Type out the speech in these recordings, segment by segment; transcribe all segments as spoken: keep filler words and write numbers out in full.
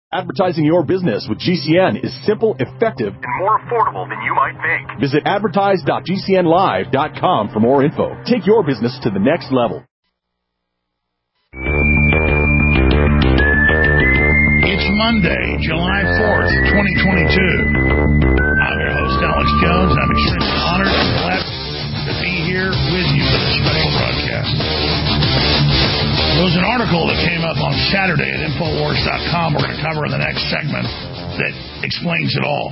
Advertising your business with G C N is simple, effective, and more affordable than you might think. Visit advertise dot g c n live dot com for more info. Take your business to the next level. It's Monday, July fourth, twenty twenty-two. I'm your host, Alex Jones, and I'm extremely honored and blessed to be here with you for this special broadcast. There was an article that came up on Saturday at Infowars dot com we're going to cover in the next segment that explains it all.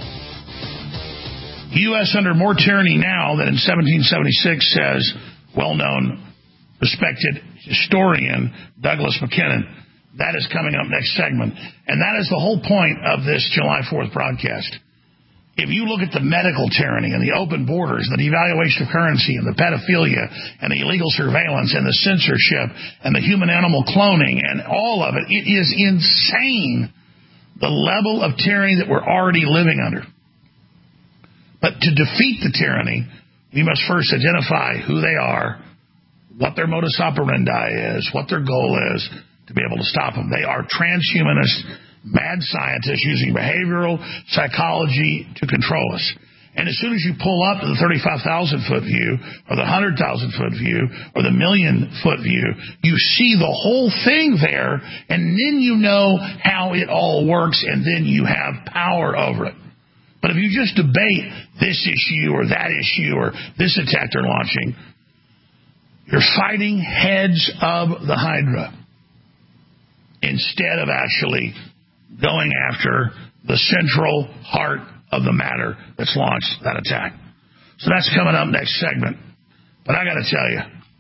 U S under more tyranny now than in seventeen seventy-six, says well-known, respected historian Douglas Mackinnon. That is coming up next segment. And that is the whole point of this July fourth broadcast. If you look at the medical tyranny and the open borders, the devaluation of currency and the pedophilia and the illegal surveillance and the censorship and the human-animal cloning and all of it, it is insane, the level of tyranny that we're already living under. But to defeat the tyranny, we must first identify who they are, what their modus operandi is, what their goal is, to be able to stop them. They are transhumanist mad scientists using behavioral psychology to control us. And as soon as you pull up to the thirty-five thousand foot view or the one hundred thousand foot view or the million foot view, you see the whole thing there, and then you know how it all works, and then you have power over it. But if you just debate this issue or that issue or this attack they're launching, you're fighting heads of the Hydra instead of actually going after the central heart of the matter that's launched that attack. So that's coming up next segment. But I got to tell you,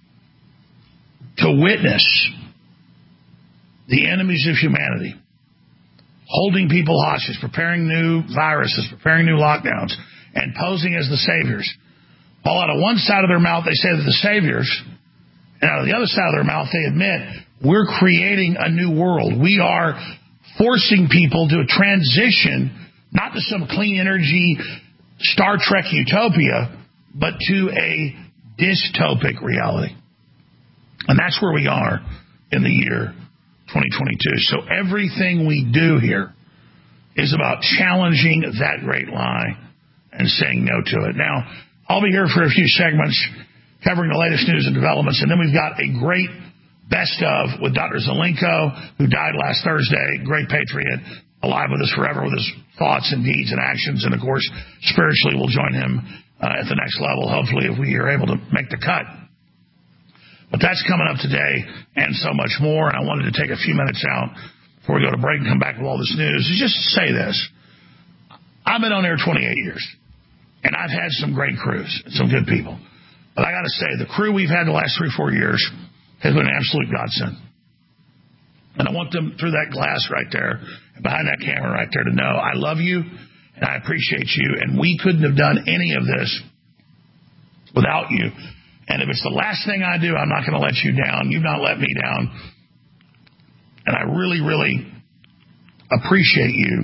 to witness the enemies of humanity holding people hostage, preparing new viruses, preparing new lockdowns, and posing as the saviors, while out of one side of their mouth they say they're the saviors, and out of the other side of their mouth they admit we're creating a new world. We are forcing people to transition, not to some clean energy Star Trek utopia, but to a dystopic reality. And that's where we are in the year twenty twenty-two. So everything we do here is about challenging that great lie and saying no to it. Now, I'll be here for a few segments covering the latest news and developments, and then we've got a great best of with Doctor Zelenko, who died last Thursday, great patriot, alive with us forever with his thoughts and deeds and actions. And, of course, spiritually we'll join him uh, at the next level, hopefully, if we are able to make the cut. But that's coming up today and so much more. And I wanted to take a few minutes out before we go to break and come back with all this news. Is just to say this. I've been on air twenty-eight years, and I've had some great crews and some good people. But I got to say, the crew we've had the last three, four years has been an absolute godsend. And I want them through that glass right there, behind that camera right there, to know I love you and I appreciate you. And we couldn't have done any of this without you. And if it's the last thing I do, I'm not going to let you down. You've not let me down. And I really, really appreciate you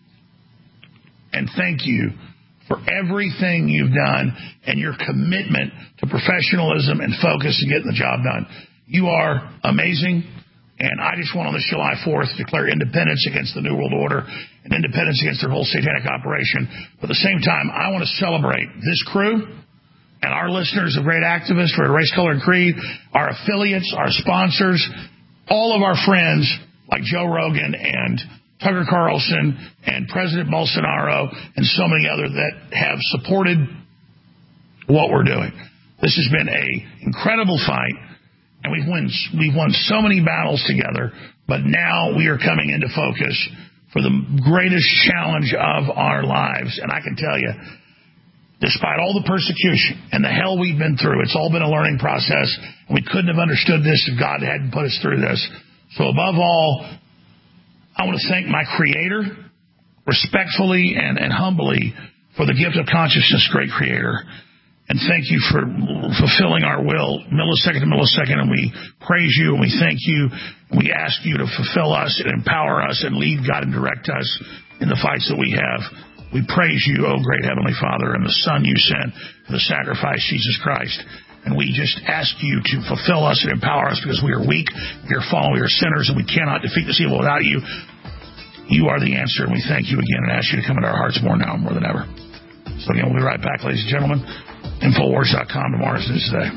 and thank you for everything you've done and your commitment to professionalism and focus and getting the job done. You are amazing, and I just want on this July fourth to declare independence against the New World Order and independence against their whole satanic operation. But at the same time, I want to celebrate this crew and our listeners of Great Activists for Race, Color, and Creed, our affiliates, our sponsors, all of our friends like Joe Rogan and Tucker Carlson and President Bolsonaro and so many others that have supported what we're doing. This has been an incredible fight, and we've won, we've won so many battles together, but now we are coming into focus for the greatest challenge of our lives. And I can tell you, despite all the persecution and the hell we've been through, it's all been a learning process, and we couldn't have understood this if God hadn't put us through this. So above all, I want to thank my Creator, respectfully and, and humbly, for the gift of consciousness, great Creator. And thank you for fulfilling our will millisecond to millisecond. And we praise you and we thank you. And we ask you to fulfill us and empower us and lead, God, and direct us in the fights that we have. We praise you, O great Heavenly Father, and the Son you sent for the sacrifice, Jesus Christ. And we just ask you to fulfill us and empower us because we are weak, we are fallen, we are sinners, and we cannot defeat this evil without you. You are the answer, and we thank you again and ask you to come into our hearts more now, more than ever. So again, we'll be right back, ladies and gentlemen. Infowars dot com, tomorrow's news today.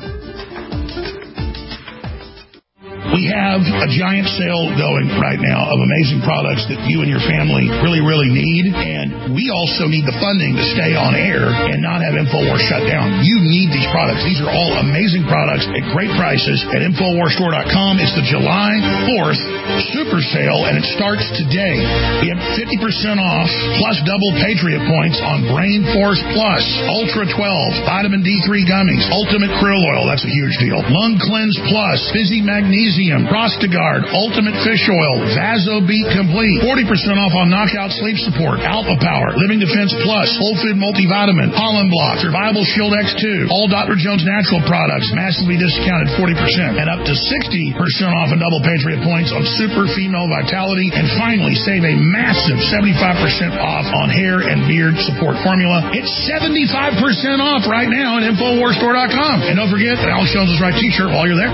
We have a giant sale going right now of amazing products that you and your family really, really need. And we also need the funding to stay on air and not have InfoWars shut down. You need these products. These are all amazing products at great prices at Infowars Store dot com. It's the July fourth super sale, and it starts today. We have fifty percent off plus double Patriot points on Brain Force Plus, Ultra twelve, Vitamin D three gummies, Ultimate Krill Oil, that's a huge deal, Lung Cleanse Plus, Fizzy Magnesium, Prostagard, Ultimate Fish Oil, VasoBeat Complete, forty percent off on Knockout Sleep Support, Alpha Power, Living Defense Plus, Whole Food Multivitamin, Pollen Block, Survival Shield X two, all Doctor Jones natural products, massively discounted forty percent, and up to sixty percent off and double Patriot points on Super Female Vitality, and finally save a massive seventy-five percent off on hair and beard support formula. It's seventy-five percent off right now at Infowars Store dot com. And don't forget an Alex Jones is Right t-shirt while you're there.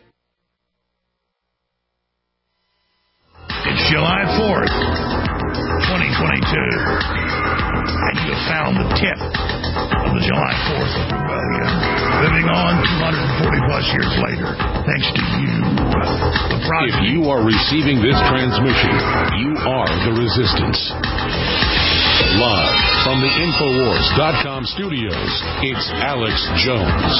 It's July fourth, twenty twenty-two, and you have found the tip of the July fourth rebellion. Living on two hundred forty plus years later, thanks to you. The if you are receiving this transmission, you are the resistance. Live from the Infowars dot com studios, it's Alex Jones.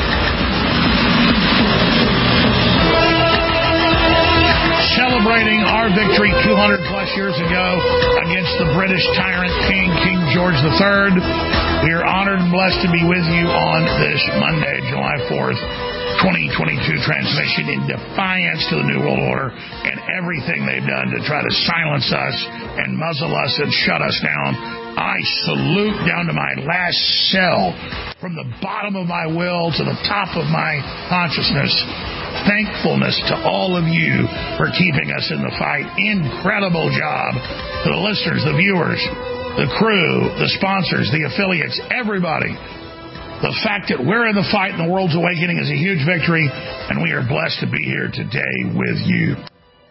Celebrating our victory two hundred plus years ago against the British tyrant King, King George the Third. We are honored and blessed to be with you on this Monday, July fourth, twenty twenty-two transmission in defiance to the New World Order and everything they've done to try to silence us and muzzle us and shut us down. I salute down to my last cell, from the bottom of my will to the top of my consciousness, thankfulness to all of you for keeping us in the fight. Incredible job to the listeners, the viewers, the crew, the sponsors, the affiliates, everybody. The fact that we're in the fight and the world's awakening is a huge victory, and we are blessed to be here today with you.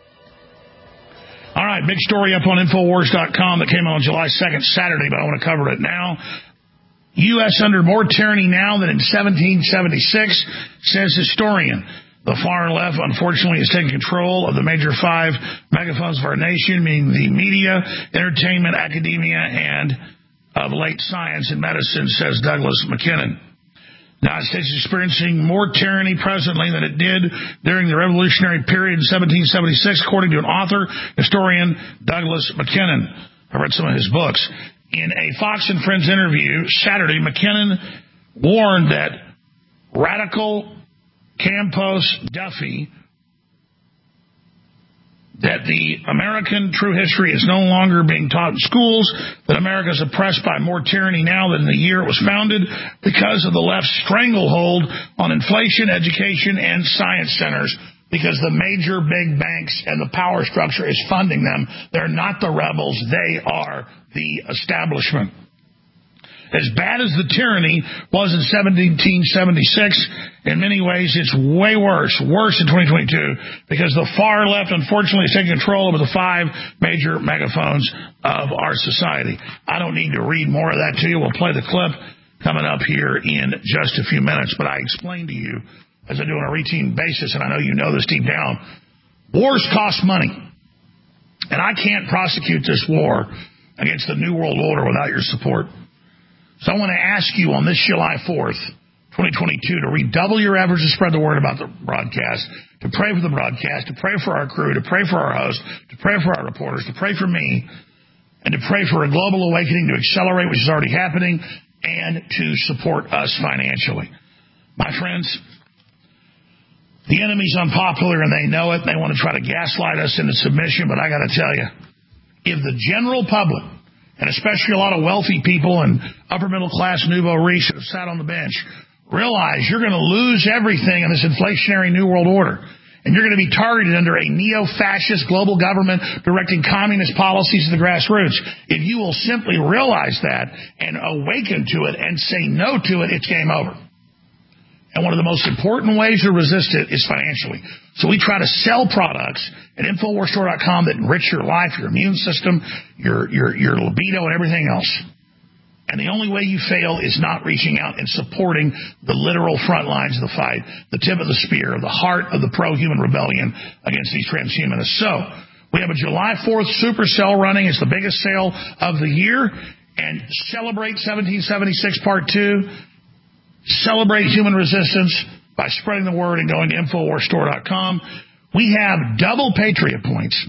All right, big story up on Infowars dot com that came out on July second, Saturday, but I want to cover it now. U S under more tyranny now than in seventeen seventy-six, says historian. The far left, unfortunately, has taken control of the major five megaphones of our nation, meaning the media, entertainment, academia, and of late science and medicine, says Douglas McKinnon. The United States is experiencing more tyranny presently than it did during the revolutionary period in seventeen seventy-six, according to an author, historian, Douglas McKinnon. I read some of his books. In a Fox and Friends interview Saturday, McKinnon warned that radical Campos Duffy, that the American true history is no longer being taught in schools, that America is oppressed by more tyranny now than the year it was founded because of the left's stranglehold on inflation, education, and science centers, because the major big banks and the power structure is funding them. They're not the rebels. They are the establishment. As bad as the tyranny was in seventeen seventy-six, in many ways it's way worse, worse in twenty twenty-two, because the far left, unfortunately, is taking control over the five major megaphones of our society. I don't need to read more of that to you. We'll play the clip coming up here in just a few minutes, but I explained to you, as I do on a routine basis, and I know you know this deep down, wars cost money. And I can't prosecute this war against the New World Order without your support. So I want to ask you on this July fourth, twenty twenty-two, to redouble your efforts to spread the word about the broadcast, to pray for the broadcast, to pray for our crew, to pray for our host, to pray for our reporters, to pray for me, and to pray for a global awakening to accelerate, which is already happening, and to support us financially. My friends, the enemy's unpopular, and they know it. They want to try to gaslight us into submission, but I got to tell you, if the general public, and especially a lot of wealthy people and upper middle class nouveau riche that have sat on the bench, realize you're going to lose everything in this inflationary New World Order. And you're going to be targeted under a neo-fascist global government directing communist policies to the grassroots. If you will simply realize that and awaken to it and say no to it, it's game over. And one of the most important ways to resist it is financially. So we try to sell products at Infowars Store dot com that enrich your life, your immune system, your, your, your libido, and everything else. And the only way you fail is not reaching out and supporting the literal front lines of the fight, the tip of the spear, the heart of the pro-human rebellion against these transhumanists. So we have a July fourth super sale running. It's the biggest sale of the year. And celebrate seventeen seventy-six Part two. Celebrate human resistance by spreading the word and going to Infowars Store dot com. We have double Patriot points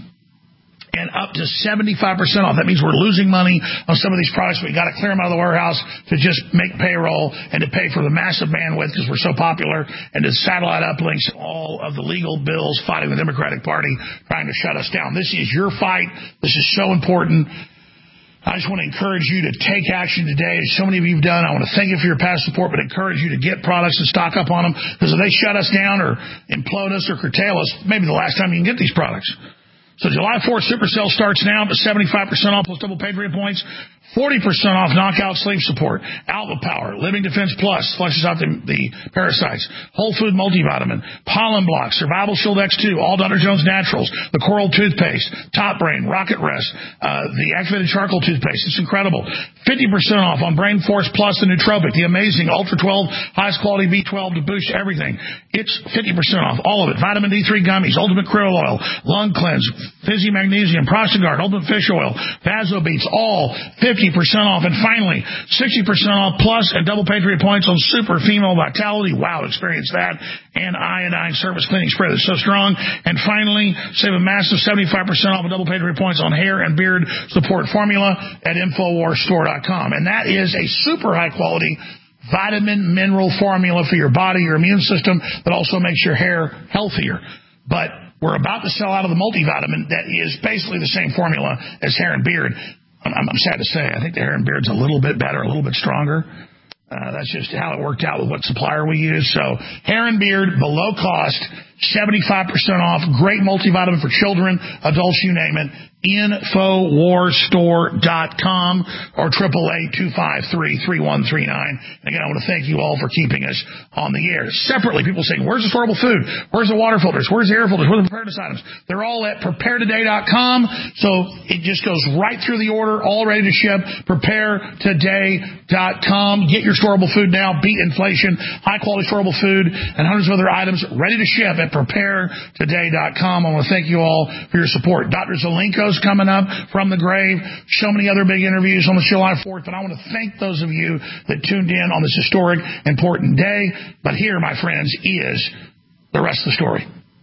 and up to seventy-five percent off. That means we're losing money on some of these products. We've got to clear them out of the warehouse to just make payroll and to pay for the massive bandwidth because we're so popular, and to satellite uplinks, all of the legal bills fighting the Democratic Party trying to shut us down. This is your fight. This is so important. I just want to encourage you to take action today, as so many of you have done. I want to thank you for your past support, but encourage you to get products and stock up on them, because if they shut us down or implode us or curtail us, maybe the last time you can get these products. So July fourth super sale starts now, but seventy-five percent off plus double Patriot points. forty percent off knockout sleep support, Alpha Power, Living Defense Plus, flushes out the, the parasites, Whole Food Multivitamin, Pollen Block, Survival Shield X two, all Doctor Jones Naturals, the Coral Toothpaste, Top Brain, Rocket Rest, uh, the Activated Charcoal Toothpaste. It's incredible. fifty percent off on Brain Force Plus, the Nootropic, the amazing Ultra twelve, highest quality B twelve to boost everything. It's fifty percent off, all of it. Vitamin D three gummies, Ultimate Krill Oil, Lung Cleanse, Fizzy Magnesium, Prostagard, Ultimate Fish Oil, Vaso Beats, all fifty percent off. And finally, sixty percent off plus and double Patriot points on Super Female Vitality. Wow, experience that. And Iodine Surface Cleaning Spray that's so strong. And finally, save a massive seventy-five percent off and double Patriot points on Hair and Beard Support Formula at Infowars Store dot com. And that is a super high quality vitamin mineral formula for your body, your immune system, that also makes your hair healthier. But we're about to sell out of the multivitamin that is basically the same formula as Hair and Beard. I'm, I'm sad to say, I think the Hair and Beard's a little bit better, a little bit stronger. Uh, that's just how it worked out with what supplier we use. So Hair and Beard, below cost, seventy-five percent off, great multivitamin for children, adults, you name it. Infowars Store dot com or triple eight two five three three one three nine. Again, I want to thank you all for keeping us on the air. Separately, people saying, where's the storable food? Where's the water filters? Where's the air filters? Where's the preparedness items? They're all at prepare today dot com. So it just goes right through the order, all ready to ship. prepare today dot com. Get your storable food now. Beat inflation. High quality storable food and hundreds of other items ready to ship at prepare today dot com. I want to thank you all for your support. Doctor Zelenko's coming up from the grave. So many other big interviews on the July fourth. But I want to thank those of you that tuned in on this historic, important day. But here, my friends, is the rest of the story.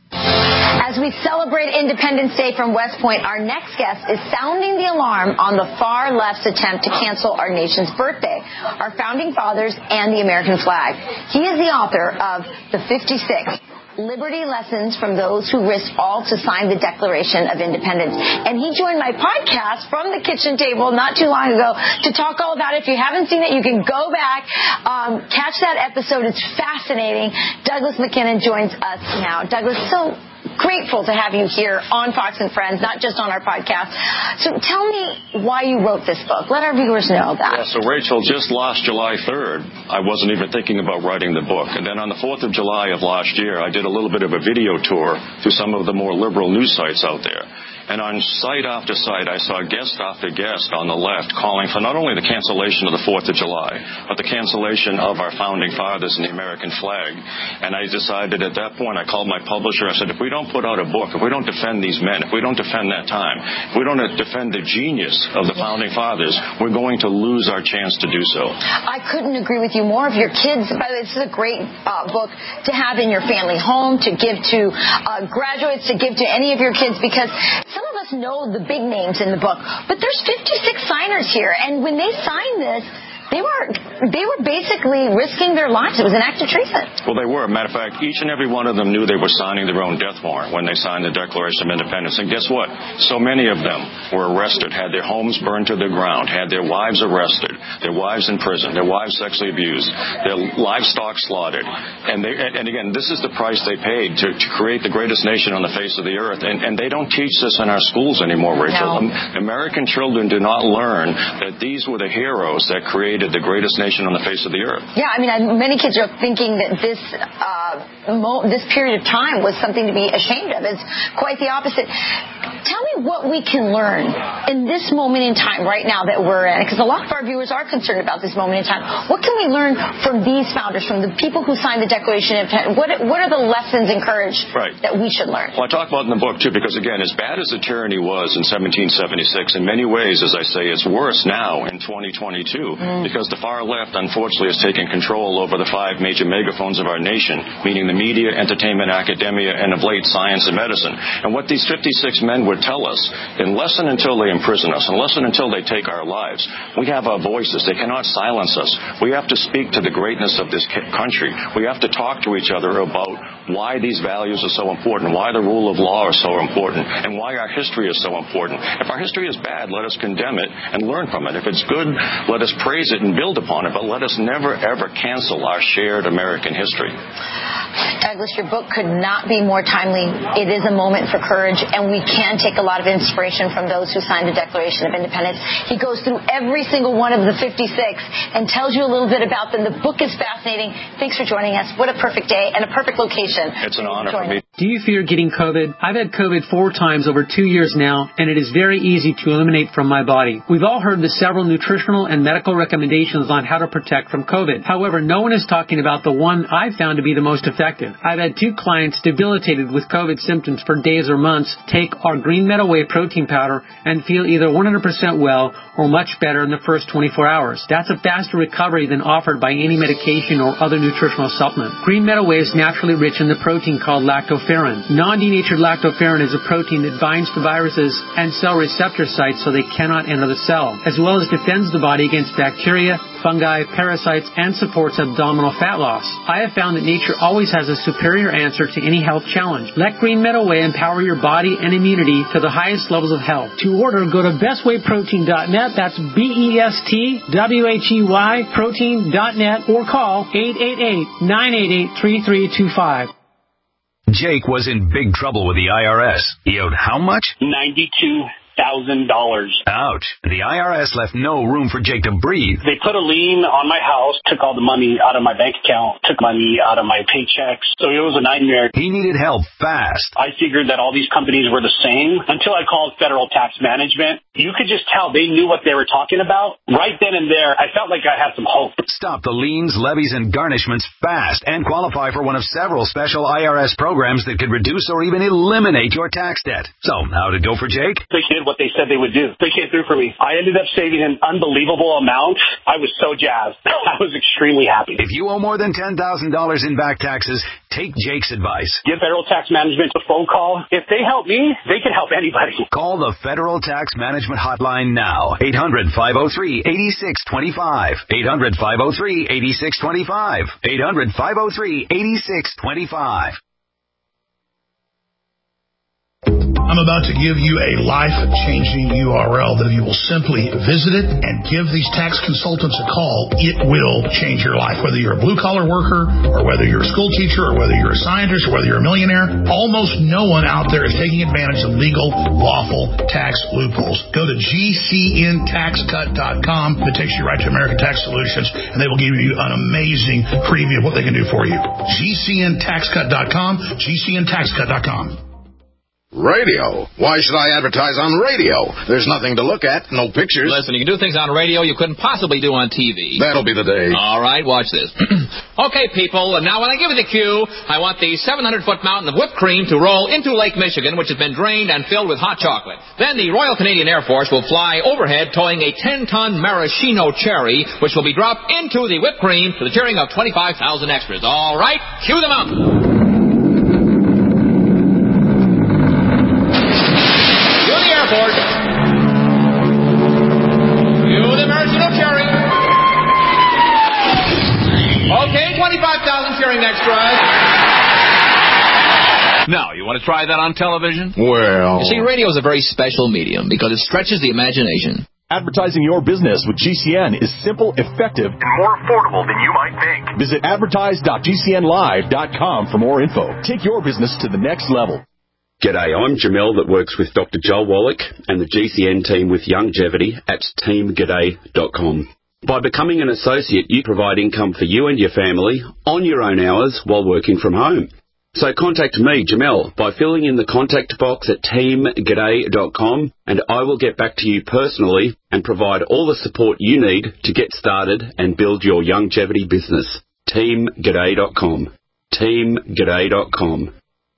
As we celebrate Independence Day from West Point, our next guest is sounding the alarm on the far left's attempt to cancel our nation's birthday, our founding fathers, and the American flag. He is the author of The fifty-six. Liberty Lessons from Those Who Risked All to Sign the Declaration of Independence. And he joined my podcast from the kitchen table not too long ago to talk all about it. If you haven't seen it, you can go back, um, catch that episode. It's fascinating. Douglas McKinnon joins us now. Douglas, so grateful to have you here on Fox and Friends, not just on our podcast. So tell me why you wrote this book. Let our viewers know that. Yeah, so Rachel, just last July third, I wasn't even thinking about writing the book. And then on the fourth of July of last year, I did a little bit of a video tour to some of the more liberal news sites out there. And on site after site, I saw guest after guest on the left calling for not only the cancellation of the fourth of July, but the cancellation of our founding fathers and the American flag. And I decided at that point, I called my publisher. I said, if we don't put out a book, if we don't defend these men, if we don't defend that time, if we don't defend the genius of the founding fathers, we're going to lose our chance to do so. I couldn't agree with you more. If your kids, by the way, this is a great uh, book to have in your family home, to give to uh, graduates, to give to any of your kids, because some of us know the big names in the book, but there's fifty-six signers here, and when they sign this, They were they were basically risking their lives. It was an act of treason. Well, they were. Matter of fact, each and every one of them knew they were signing their own death warrant when they signed the Declaration of Independence. And guess what? So many of them were arrested, had their homes burned to the ground, had their wives arrested, their wives in prison, their wives sexually abused, their livestock slaughtered. And they, and again, this is the price they paid to, to create the greatest nation on the face of the earth. And, and they don't teach this in our schools anymore, Rachel. No. American children do not learn that these were the heroes that created created the greatest nation on the face of the earth. Yeah, I mean, I, many kids are thinking that this uh, mo- this period of time was something to be ashamed of. It's quite the opposite. Tell me what we can learn in this moment in time right now that we're in, because a lot of our viewers are concerned about this moment in time. What can we learn from these founders, from the people who signed the Declaration of Independence? What, what are the lessons encouraged right. that we should learn? Well, I talk about it in the book, too, because, again, as bad as the tyranny was in seventeen seventy-six, in many ways, as I say, it's worse now in twenty twenty-two mm. because the far left, unfortunately, has taken control over the five major megaphones of our nation, meaning the media, entertainment, academia, and of late, science and medicine. And what these fifty-six men would tell us, unless and until they imprison us, unless and until they take our lives, we have our voices. They cannot silence us. We have to speak to the greatness of this country. We have to talk to each other about why these values are so important, why the rule of law is so important, and why our history is so important. If our history is bad, let us condemn it and learn from it. If it's good, let us praise it and build upon it, but let us never, ever cancel our shared American history. Douglas, your book could not be more timely. It is a moment for courage, and we can take a lot of inspiration from those who signed the Declaration of Independence. He goes through every single one of the fifty-six and tells you a little bit about them. The book is fascinating. Thanks for joining us. What a perfect day and a perfect location. It's an honor for me. Do you fear getting COVID? I've had COVID four times over two years now, and it is very easy to eliminate from my body. We've all heard the several nutritional and medical recommendations on how to protect from COVID. However, no one is talking about the one I've found to be the most effective. I've had two clients debilitated with COVID symptoms for days or months take our Green Meadow Whey protein powder and feel either one hundred percent well or much better in the first twenty-four hours. That's a faster recovery than offered by any medication or other nutritional supplement. Green Meadow Whey is naturally rich in the protein called lactoferrin. Non-denatured lactoferrin is a protein that binds to viruses and cell receptor sites so they cannot enter the cell, as well as defends the body against bacteria, fungi, parasites, and supports abdominal fat loss. I have found that nature always has a superior answer to any health challenge. Let Green Meadow Whey empower your body and immunity to the highest levels of health. To order, go to best way protein dot net. That's B E S T W H E Y protein dot net or call eight eight eight, nine eight eight, three three two five. Jake was in big trouble with the I R S. He owed how much? ninety-two thousand dollars. Ouch. The I R S left no room for Jake to breathe. They put a lien on my house, took all the money out of my bank account, took money out of my paychecks. So it was a nightmare. He needed help fast. I figured that all these companies were the same until I called Federal Tax Management. You could just tell they knew what they were talking about. Right then and there, I felt like I had some hope. Stop the liens, levies, and garnishments fast and qualify for one of several special I R S programs that could reduce or even eliminate your tax debt. So, how'd it go for Jake? They did what they said they would do. They came through for me. I ended up saving an unbelievable amount. I was so jazzed. I was extremely happy. If you owe more than ten thousand dollars in back taxes, take Jake's advice. Give Federal Tax Management a phone call. If they help me, they can help anybody. Call the Federal Tax Management Hotline now. eight hundred, five oh three, eight six two five. eight hundred, five oh three, eight six two five. eight hundred, five oh three, eight six two five. I'm about to give you a life-changing U R L that if you will simply visit it and give these tax consultants a call, it will change your life. Whether you're a blue-collar worker or whether you're a school teacher or whether you're a scientist or whether you're a millionaire, almost no one out there is taking advantage of legal, lawful tax loopholes. Go to G C N tax cut dot com. It takes you right to American Tax Solutions, and they will give you an amazing preview of what they can do for you. G C N tax cut dot com, G C N tax cut dot com. Radio? Why should I advertise on radio? There's nothing to look at, no pictures. Listen, you can do things on radio you couldn't possibly do on T V. That'll be the day. All right, watch this. Okay, people, now when I give you the cue, I want the seven hundred foot mountain of whipped cream to roll into Lake Michigan, which has been drained and filled with hot chocolate. Then the Royal Canadian Air Force will fly overhead towing a ten ton maraschino cherry, which will be dropped into the whipped cream to the cheering of twenty-five thousand extras. All right, cue the mountain. twenty-five thousand cheering extras. Now, you want to try that on television? Well... You see, radio is a very special medium because it stretches the imagination. Advertising your business with G C N is simple, effective, and more affordable than you might think. Visit advertise dot G C N live dot com for more info. Take your business to the next level. G'day, I'm Jamel that works with Doctor Joel Wallach and the G C N team with Longevity at team g'day dot com. By becoming an associate, you provide income for you and your family on your own hours while working from home. So contact me, Jamel, by filling in the contact box at team g'day dot com, and I will get back to you personally and provide all the support you need to get started and build your longevity business. team g'day dot com. team g'day dot com.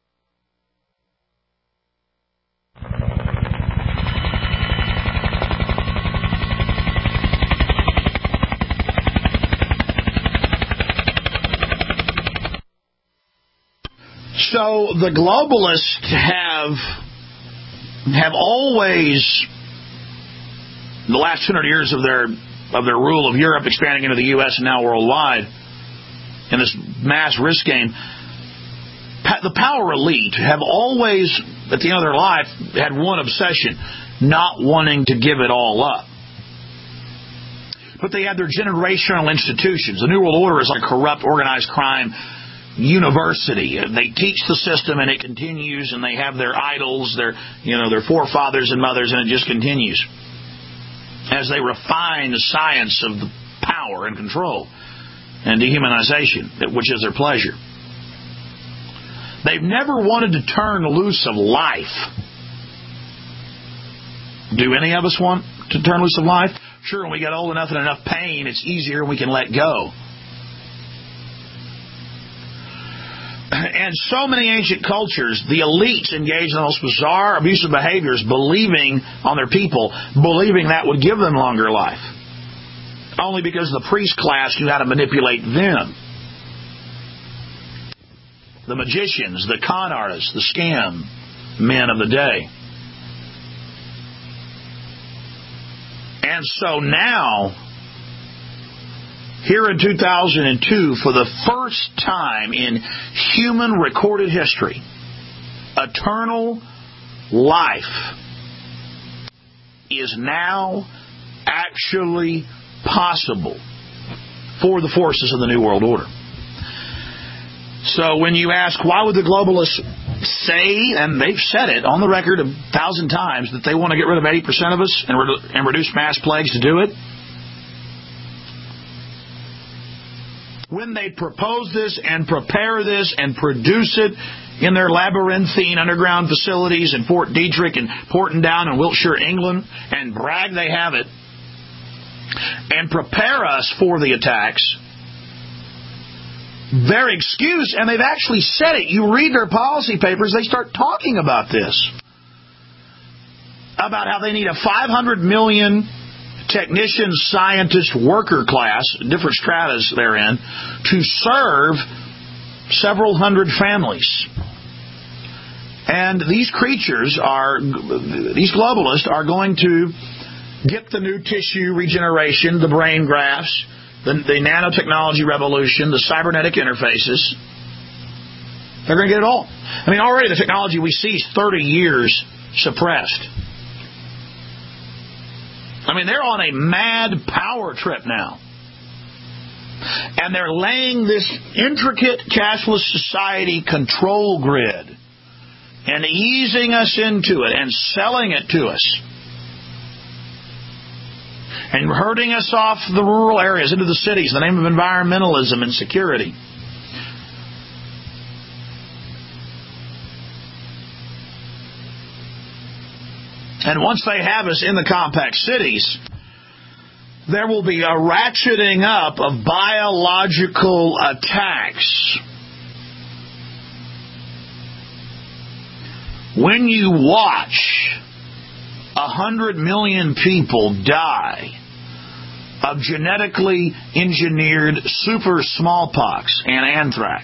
So the globalists have have always, the last two hundred years of their of their rule of Europe, expanding into the U S and now worldwide, in this mass risk game, the power elite have always, at the end of their life, had one obsession: not wanting to give it all up. But they had their generational institutions. The New World Order is like a corrupt, organized crime university. They teach the system, and it continues, and they have their idols, their you know their forefathers and mothers, and it just continues as they refine the science of the power and control and dehumanization, which is their pleasure. They've never wanted to turn loose of life. Do any of us want to turn loose of life? Sure, when we get old enough and enough pain, it's easier and we can let go. And so many ancient cultures, the elites engaged in the most bizarre, abusive behaviors, believing on their people, believing that would give them longer life. Only because the priest class knew how to manipulate them. The magicians, the con artists, the scam men of the day. And so now, here in two thousand two, for the first time in human recorded history, eternal life is now actually possible for the forces of the New World Order. So when you ask, why would the globalists say, and they've said it on the record a thousand times, that they want to get rid of eighty percent of us and, re- and reduce mass plagues to do it? When they propose this and prepare this and produce it in their labyrinthine underground facilities in Fort Detrick and Portendown and Wiltshire, England, and brag they have it, and prepare us for the attacks, their excuse, and they've actually said it, you read their policy papers, they start talking about this, about how they need a five hundred million technician, scientist, worker class, different stratas therein, to serve several hundred families. And these creatures are, these globalists are going to get the new tissue regeneration, the brain grafts, the, the nanotechnology revolution, the cybernetic interfaces. They're going to get it all. I mean, already the technology we see is thirty years suppressed. I mean, they're on a mad power trip now. And they're laying this intricate cashless society control grid and easing us into it and selling it to us. And herding us off the rural areas into the cities in the name of environmentalism and security. And once they have us in the compact cities, there will be a ratcheting up of biological attacks. When you watch a hundred million people die of genetically engineered super smallpox and anthrax,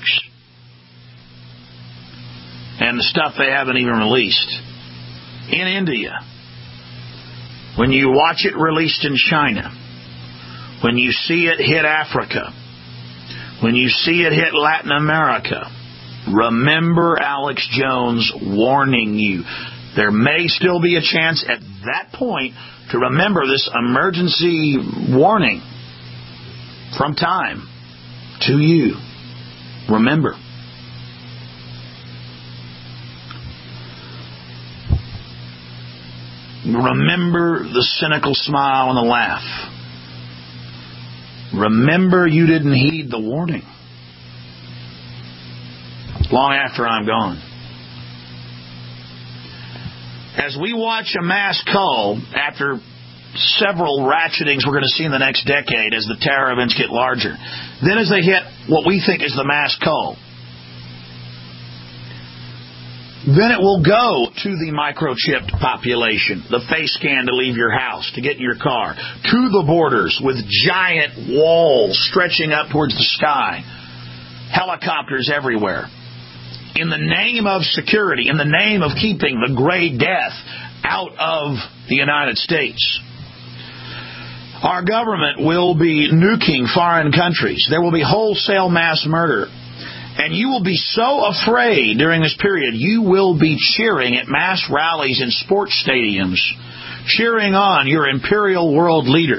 and the stuff they haven't even released in India, when you watch it released in China, when you see it hit Africa, when you see it hit Latin America, remember Alex Jones warning you. There may still be a chance at that point to remember this emergency warning from time to you. Remember. Remember the cynical smile and the laugh. Remember, you didn't heed the warning. Long after I'm gone. As we watch a mass cull after several ratchetings we're going to see in the next decade as the terror events get larger, then as they hit what we think is the mass cull, then it will go to the microchipped population, the face scan to leave your house, to get in your car, to the borders with giant walls stretching up towards the sky, helicopters everywhere. In the name of security, in the name of keeping the gray death out of the United States, our government will be nuking foreign countries. There will be wholesale mass murder. And you will be so afraid during this period, you will be cheering at mass rallies in sports stadiums, cheering on your imperial world leader.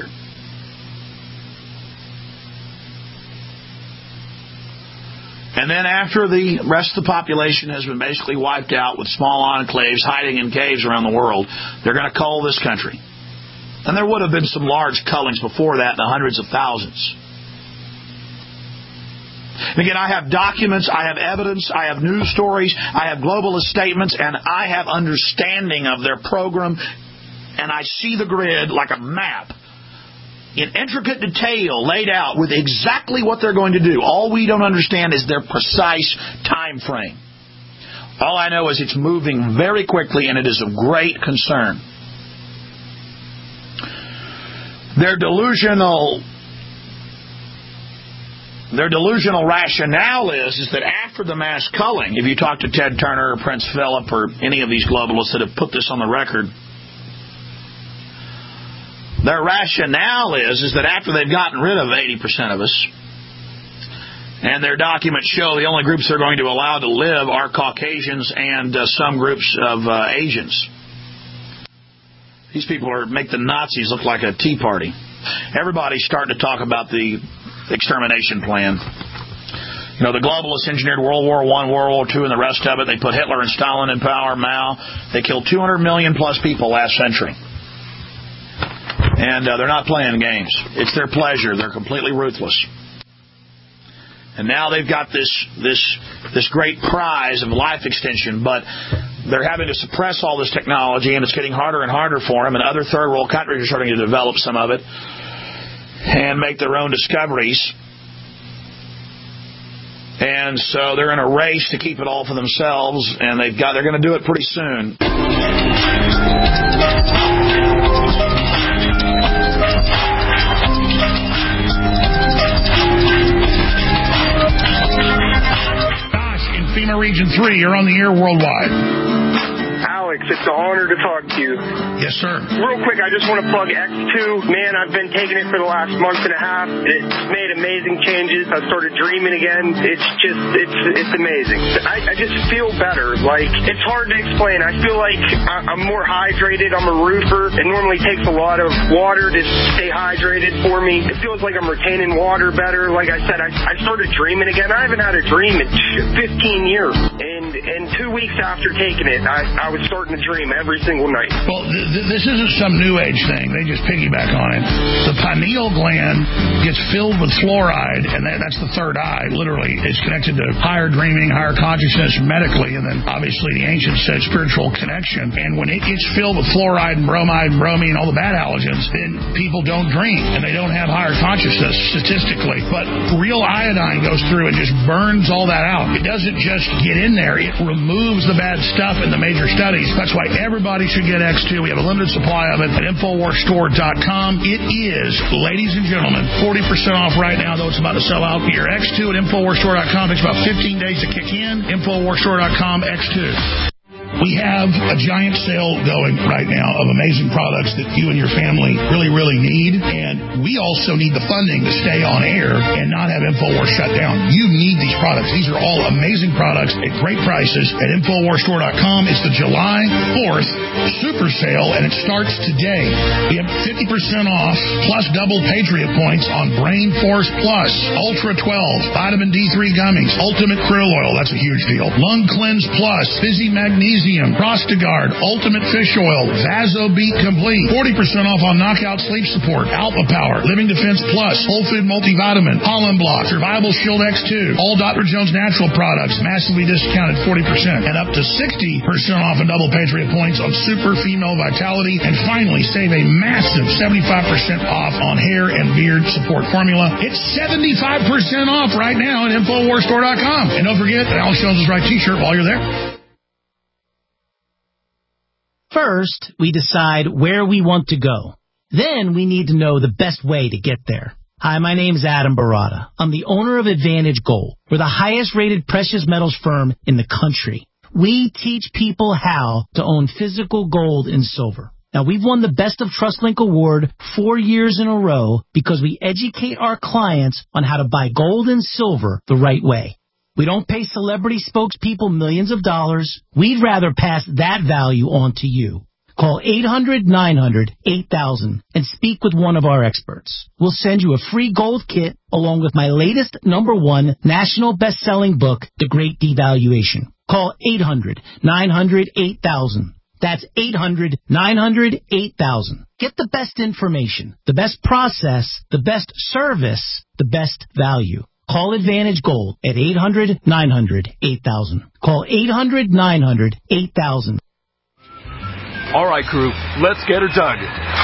And then after the rest of the population has been basically wiped out with small enclaves hiding in caves around the world, they're going to cull this country. And there would have been some large cullings before that in the hundreds of thousands. And again, I have documents, I have evidence, I have news stories, I have globalist statements, and I have understanding of their program, and I see the grid like a map in intricate detail laid out with exactly what they're going to do. All we don't understand is their precise time frame. All I know is it's moving very quickly, and it is of great concern. Their delusional... Their delusional rationale is, is that after the mass culling, if you talk to Ted Turner or Prince Philip or any of these globalists that have put this on the record, their rationale is, is that after they've gotten rid of eighty percent of us, and their documents show the only groups they're going to allow to live are Caucasians and uh, some groups of uh, Asians. These people are make the Nazis look like a tea party. Everybody's starting to talk about the extermination plan. You know, the globalists engineered World War One, World War Two, and the rest of it. They put Hitler and Stalin in power, Mao. They killed two hundred million plus people last century. And uh, they're not playing games. It's their pleasure. They're completely ruthless. And now they've got this this this great prize of life extension, but they're having to suppress all this technology, and it's getting harder and harder for them, and other third world countries are starting to develop some of it and make their own discoveries. And so they're in a race to keep it all for themselves, and they've got they're going to do it pretty soon. Gosh, in FEMA Region three, you're on the air worldwide. Alex, it's an honor to talk to you. Yes, sir. Real quick, I just want to plug X two. Man, I've been taking it for the last month and a half. It's made amazing changes. I started dreaming again. It's just, it's it's amazing. I, I just feel better. Like, it's hard to explain. I feel like I'm more hydrated. I'm a roofer. It normally takes a lot of water to stay hydrated for me. It feels like I'm retaining water better. Like I said, I, I started dreaming again. I haven't had a dream in fifteen years. And, and two weeks after taking it, I, I was starting to dream every single night. Well, th- th- this isn't some new age thing. They just piggyback on it. The pineal gland gets filled with fluoride, and that, that's the third eye, literally. It's connected to higher dreaming, higher consciousness medically, and then obviously the ancients said spiritual connection. And when it gets filled with fluoride and bromide and bromine and all the bad halogens, then people don't dream, and they don't have higher consciousness statistically. But real iodine goes through and just burns all that out. It doesn't just get in there. It removes the bad stuff in the major studies. That's why everybody should get X two. We have a limited supply of it at Infowars Store dot com. It is, ladies and gentlemen, forty percent off right now, though it's about to sell out. Your X two at Infowars Store dot com. It takes about fifteen days to kick in. Infowars Store dot com, X two. We have a giant sale going right now of amazing products that you and your family really, really need. And we also need the funding to stay on air and not have InfoWars shut down. You need these products. These are all amazing products at great prices at Infowars Store dot com. It's the July fourth super sale, and it starts today. We have fifty percent off plus double Patriot points on Brain Force Plus, Ultra twelve, Vitamin D three gummies, Ultimate Krill Oil. That's a huge deal. Lung Cleanse Plus, Fizzy Magnesium Magnesium, Prostagard, Ultimate Fish Oil, VasoBeat Complete, forty percent off on Knockout Sleep Support, Alpha Power, Living Defense Plus, Whole Food Multivitamin, Pollen Block, Survival Shield X two, all Doctor Jones natural products, massively discounted forty percent, and up to sixty percent off in double Patriot points on Super Female Vitality, and finally save a massive seventy-five percent off on hair and beard support formula. It's seventy-five percent off right now at Infowars Store dot com. And don't forget an Alex Jones is Right t-shirt while you're there. First, we decide where we want to go. Then we need to know the best way to get there. Hi, my name is Adam Barada. I'm the owner of Advantage Gold. We're the highest-rated precious metals firm in the country. We teach people how to own physical gold and silver. Now, we've won the Best of TrustLink Award four years in a row because we educate our clients on how to buy gold and silver the right way. We don't pay celebrity spokespeople millions of dollars. We'd rather pass that value on to you. Call eight hundred nine hundred eight thousand and speak with one of our experts. We'll send you a free gold kit along with my latest number one national best-selling book, The Great Devaluation. Call eight hundred nine hundred eight thousand. That's eight hundred nine hundred eight thousand. Get the best information, the best process, the best service, the best value. Call Advantage Gold at eight hundred nine hundred eight thousand. Call eight hundred nine hundred eight thousand. All right, crew, let's get her dug.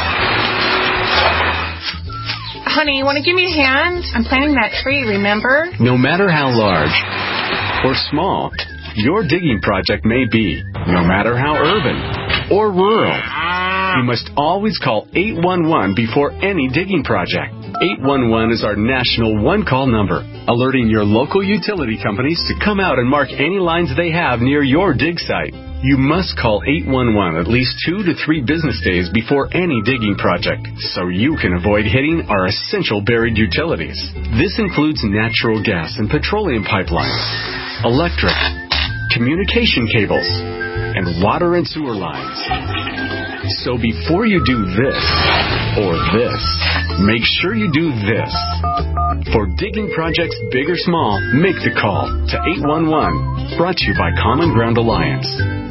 Honey, you want to give me a hand? I'm planting that tree, remember? No matter how large or small your digging project may be, no matter how urban or rural, you must always call eight one one before any digging project. eight one one is our national one-call number, alerting your local utility companies to come out and mark any lines they have near your dig site. You must call eight one one at least two to three business days before any digging project, so you can avoid hitting our essential buried utilities. This includes natural gas and petroleum pipelines, electric, communication cables, and water and sewer lines. So before you do this or this, make sure you do this. For digging projects big or small, make the call to eight one one. Brought to you by Common Ground Alliance.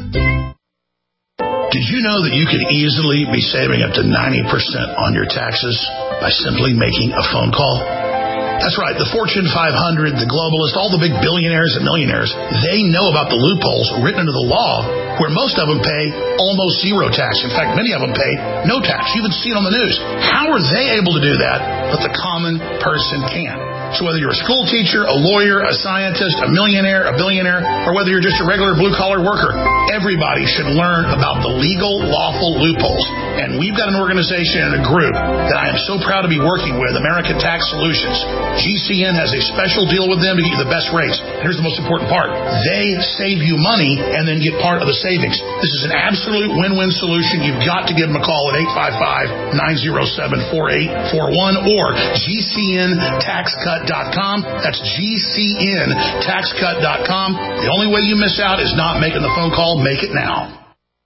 Did you know that you could easily be saving up to ninety percent on your taxes by simply making a phone call? That's right. The Fortune five hundred, the globalists, all the big billionaires and millionaires, they know about the loopholes written into the law where most of them pay almost zero tax. In fact, many of them pay no tax. You even see it on the news. How are they able to do that, but the common person can't? So whether you're a school teacher, a lawyer, a scientist, a millionaire, a billionaire, or whether you're just a regular blue-collar worker, everybody should learn about the legal, lawful loopholes. And we've got an organization and a group that I am so proud to be working with, American Tax Solutions. G C N has a special deal with them to get you the best rates. And here's the most important part. They save you money and then get part of the savings. This is an absolute win-win solution. You've got to give them a call at eight five five, nine oh seven, four eight four one or G C N tax cut dot com. That's G C N tax cut dot com. The only way you miss out is not making the phone call. Make it now.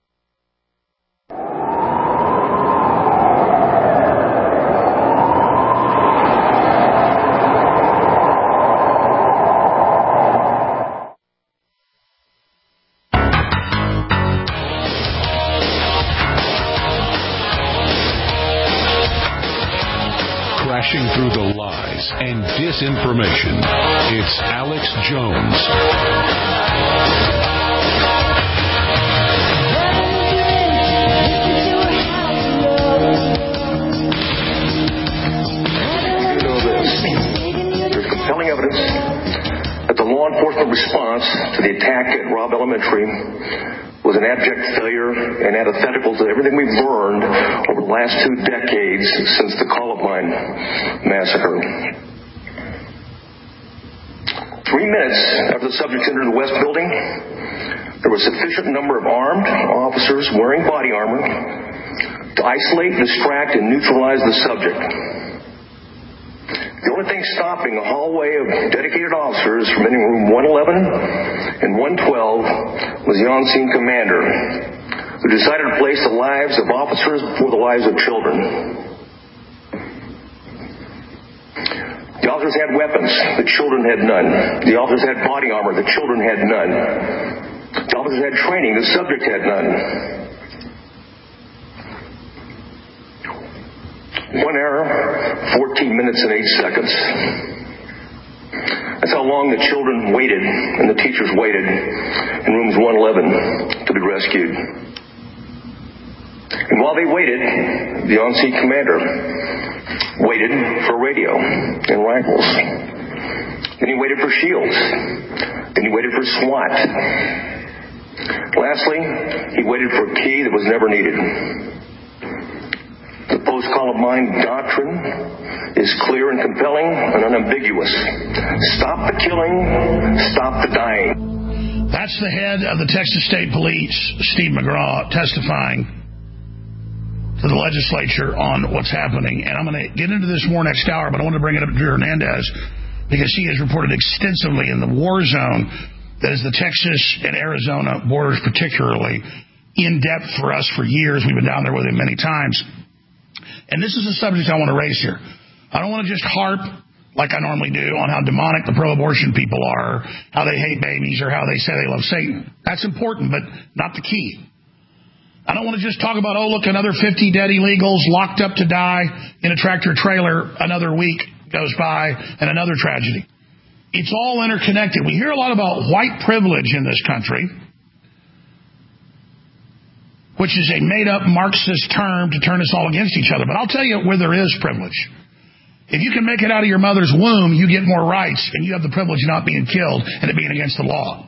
Crashing through the lies and disinformation. It's Alex Jones. You know this. There's compelling evidence that the law enforcement response to the attack at Robb Elementary was an abject failure and antithetical to everything we've learned over the last two decades since the Columbine massacre. Three minutes after the subject entered the West Building, there was a sufficient number of armed officers wearing body armor to isolate, distract, and neutralize the subject. The only thing stopping a hallway of dedicated officers from entering room one eleven and one twelve was the on-scene commander, who decided to place the lives of officers before the lives of children. The officers had weapons, the children had none. The officers had body armor, the children had none. The officers had training. The subject had none. One error, fourteen minutes and eight seconds. That's how long the children waited and the teachers waited in rooms one eleven to be rescued. And while they waited, the on-scene commander waited for radio and rifles. Then he waited for shields. Then he waited for SWAT. Lastly, he waited for a key that was never needed. The post-Columbine doctrine is clear and compelling and unambiguous. Stop the killing, stop the dying. That's the head of the Texas State Police, Steve McGraw, testifying to the legislature on what's happening. And I'm going to get into this more next hour, but I want to bring it up to Drew Hernandez because he has reported extensively in the war zone that is the Texas and Arizona borders, particularly in depth for us for years. We've been down there with him many times. And this is a subject I want to raise here. I don't want to just harp like I normally do on how demonic the pro-abortion people are, how they hate babies, or how they say they love Satan. That's important, but not the key. I don't want to just talk about, oh, look, another fifty dead illegals locked up to die in a tractor trailer. Another week goes by and another tragedy. It's all interconnected. We hear a lot about white privilege in this country, which is a made-up Marxist term to turn us all against each other. But I'll tell you where there is privilege. If you can make it out of your mother's womb, you get more rights, and you have the privilege of not being killed and it being against the law.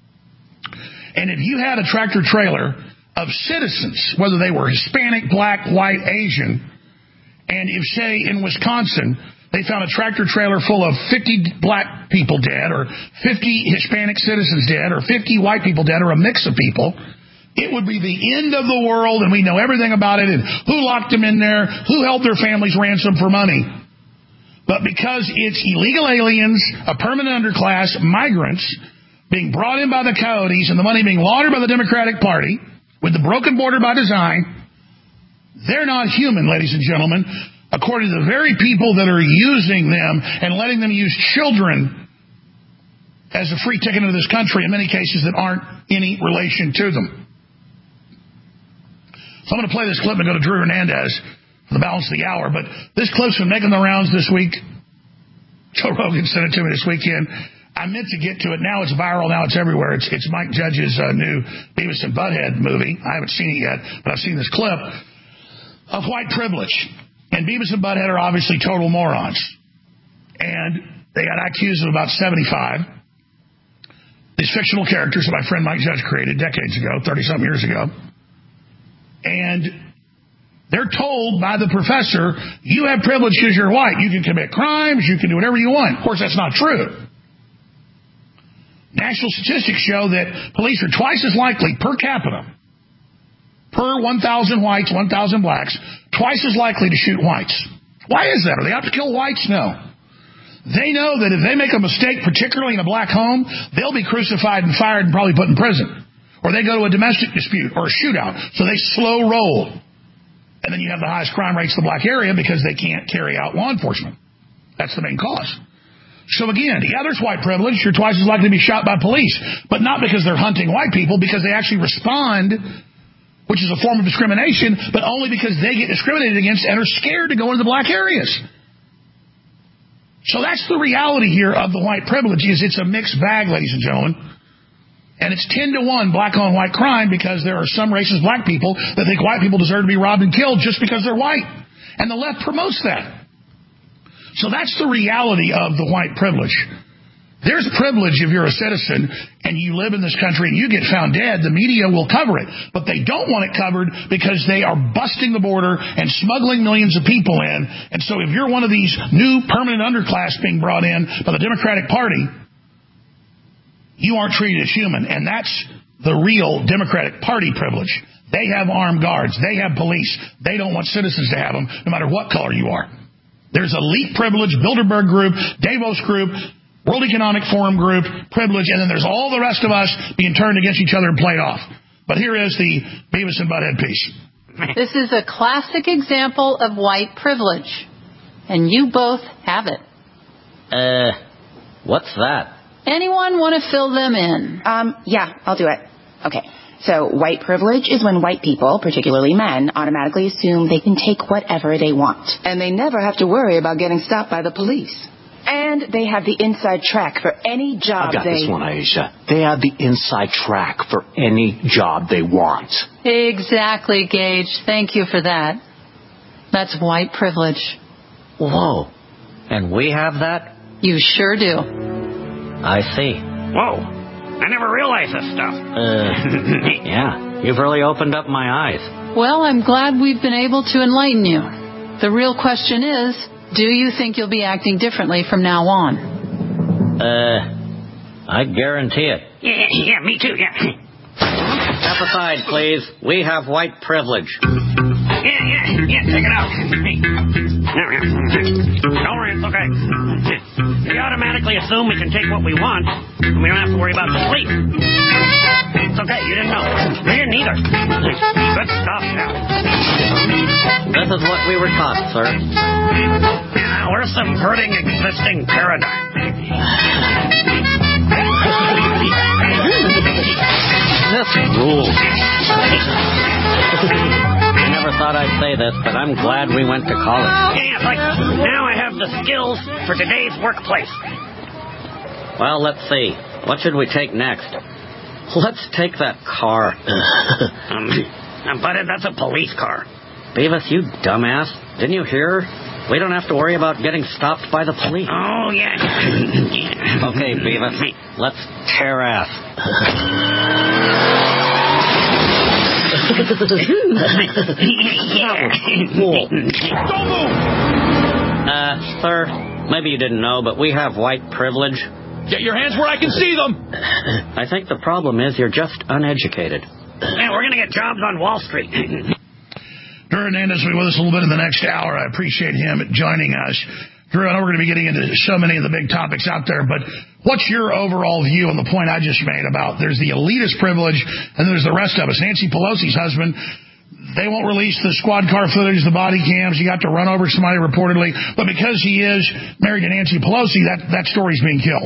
And if you had a tractor trailer of citizens, whether they were Hispanic, black, white, Asian, and if, say, in Wisconsin, they found a tractor trailer full of fifty black people dead, or fifty Hispanic citizens dead, or fifty white people dead, or a mix of people, it would be the end of the world, and we know everything about it, and who locked them in there, who held their families ransom for money. But because it's illegal aliens, a permanent underclass, migrants, being brought in by the coyotes, and the money being laundered by the Democratic Party, with the broken border by design, they're not human, ladies and gentlemen, according to the very people that are using them and letting them use children as a free ticket into this country, in many cases that aren't any relation to them. So I'm going to play this clip and go to Drew Hernandez for the balance of the hour. But this clip's been making the rounds this week. Joe Rogan sent it to me this weekend. I meant to get to it. Now it's viral. Now it's everywhere. It's, it's Mike Judge's uh, new Beavis and Butthead movie. I haven't seen it yet, but I've seen this clip of white privilege. And Beavis and Butthead are obviously total morons. And they got I Qs of about seventy-five. These fictional characters that my friend Mike Judge created decades ago, thirty-something years ago. And they're told by the professor, you have privilege because you're white. You can commit crimes. You can do whatever you want. Of course, that's not true. National statistics show that police are twice as likely per capita, per one thousand whites, one thousand blacks, twice as likely to shoot whites. Why is that? Are they out to kill whites? No. They know that if they make a mistake, particularly in a black home, they'll be crucified and fired and probably put in prison. Or they go to a domestic dispute or a shootout, so they slow roll. And then you have the highest crime rates in the black area because they can't carry out law enforcement. That's the main cause. So again, yeah, there's white privilege. You're twice as likely to be shot by police, but not because they're hunting white people, because they actually respond, which is a form of discrimination, but only because they get discriminated against and are scared to go into the black areas. So that's the reality here of the white privilege, is it's a mixed bag, ladies and gentlemen. And it's ten to one black on white crime because there are some racist black people that think white people deserve to be robbed and killed just because they're white. And the left promotes that. So that's the reality of the white privilege. There's privilege if you're a citizen and you live in this country and you get found dead, the media will cover it. But they don't want it covered because they are busting the border and smuggling millions of people in. And so if you're one of these new permanent underclass being brought in by the Democratic Party, you aren't treated as human. And that's the real Democratic Party privilege. They have armed guards. They have police. They don't want citizens to have them, no matter what color you are. There's elite privilege, Bilderberg Group, Davos Group, World Economic Forum Group, privilege, and then there's all the rest of us being turned against each other and played off. But here is the Beavis and Butthead piece. This is a classic example of white privilege, and you both have it. Uh, what's that? Anyone want to fill them in? Um, yeah, I'll do it. Okay, so white privilege is when white people, particularly men, automatically assume they can take whatever they want. And they never have to worry about getting stopped by the police. And they have the inside track for any job I've got they... this one, Aisha. They have the inside track for any job they want. Exactly, Gage. Thank you for that. That's white privilege. Whoa. And we have that? You sure do. I see. Whoa. I never realized this stuff. Uh, yeah. You've really opened up my eyes. Well, I'm glad we've been able to enlighten you. The real question is, do you think you'll be acting differently from now on? Uh, I guarantee it. Yeah, yeah, me too, yeah. Step aside, please. We have white privilege. Yeah, yeah, yeah, take it out. Don't worry, it's okay. We automatically assume we can take what we want, and we don't have to worry about the police. It's okay, you didn't know. We didn't either. Good stuff now. This is what we were taught, sir. Yeah, we're subverting existing paradigm. This rules. I never thought I'd say this, but I'm glad we went to college. Yeah, like, now I have the skills for today's workplace. Well, let's see. What should we take next? Let's take that car. um, but that's a police car. Beavis, you dumbass. Didn't you hear? We don't have to worry about getting stopped by the police. Oh, yeah. Okay, Beavis, let's tear ass. uh, sir, maybe you didn't know, but we have white privilege. Get your hands where I can see them. I think the problem is you're just uneducated. Yeah, we're going to get jobs on Wall Street. Drew Hernandez will be with us a little bit in the next hour. I appreciate him joining us. Drew, I know we're going to be getting into so many of the big topics out there, but what's your overall view on the point I just made about there's the elitist privilege and there's the rest of us? Nancy Pelosi's husband, they won't release the squad car footage, the body cams. He got to run over somebody reportedly, but because he is married to Nancy Pelosi, that, that story's being killed.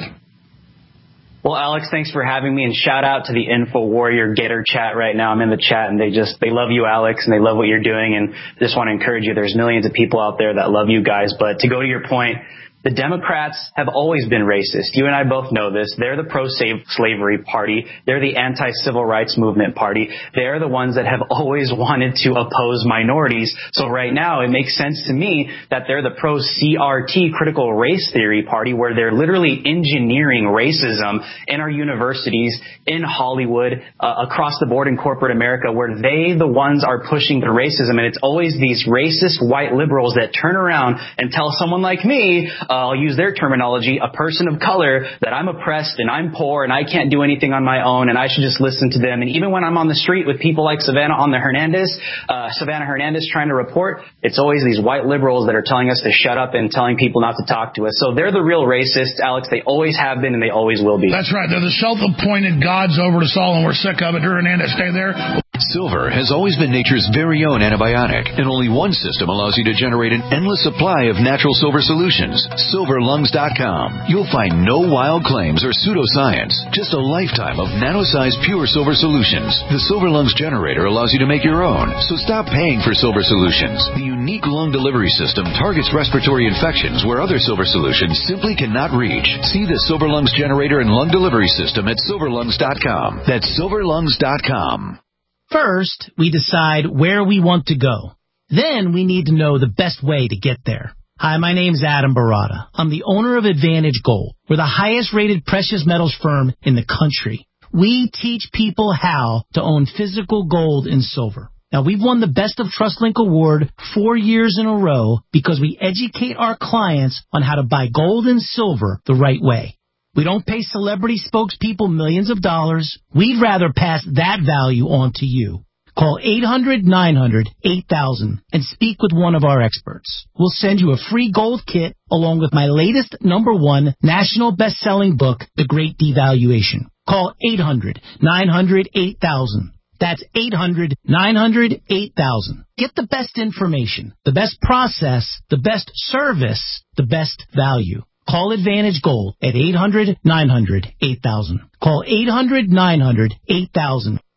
Well, Alex, thanks for having me, and shout out to the Info Warrior Gator chat right now. I'm in the chat, and they just, they love you, Alex, and they love what you're doing, and just want to encourage you. There's millions of people out there that love you guys, but to go to your point, the Democrats have always been racist. You and I both know this. They're the pro-slavery party. They're the anti-civil rights movement party. They're the ones that have always wanted to oppose minorities. So right now, it makes sense to me that they're the pro-C R T, critical race theory party, where they're literally engineering racism in our universities, in Hollywood, uh, across the board in corporate America, where they, the ones, are pushing the racism. And it's always these racist white liberals that turn around and tell someone like me, uh, I'll use their terminology, a person of color, that I'm oppressed and I'm poor and I can't do anything on my own and I should just listen to them. And even when I'm on the street with people like Savannah on the Hernandez, uh, Savannah Hernandez trying to report, it's always these white liberals that are telling us to shut up and telling people not to talk to us. So they're the real racists, Alex. They always have been and they always will be. That's right. They're the self-appointed gods over us all, and we're sick of it. Drew Hernandez, stay there. Silver has always been nature's very own antibiotic, and only one system allows you to generate an endless supply of natural silver solutions. silver lungs dot com. You'll find no wild claims or pseudoscience, just a lifetime of nano-sized pure silver solutions. The Silver Lungs generator allows you to make your own, so stop paying for silver solutions. The unique lung delivery system targets respiratory infections where other silver solutions simply cannot reach. See the Silver Lungs generator and lung delivery system at silver lungs dot com. That's silver lungs dot com. First, we decide where we want to go. Then we need to know the best way to get there. Hi, my name's Adam Barada. I'm the owner of Advantage Gold. We're the highest rated precious metals firm in the country. We teach people how to own physical gold and silver. Now, we've won the Best of TrustLink Award four years in a row because we educate our clients on how to buy gold and silver the right way. We don't pay celebrity spokespeople millions of dollars. We'd rather pass that value on to you. Call eight hundred nine hundred eight thousand and speak with one of our experts. We'll send you a free gold kit along with my latest number one national best-selling book, The Great Devaluation. Call eight hundred nine hundred eight thousand. That's eight hundred nine hundred eight thousand. Get the best information, the best process, the best service, the best value. Call Advantage Gold at eight hundred nine hundred eight thousand. Call eight hundred nine hundred eight thousand.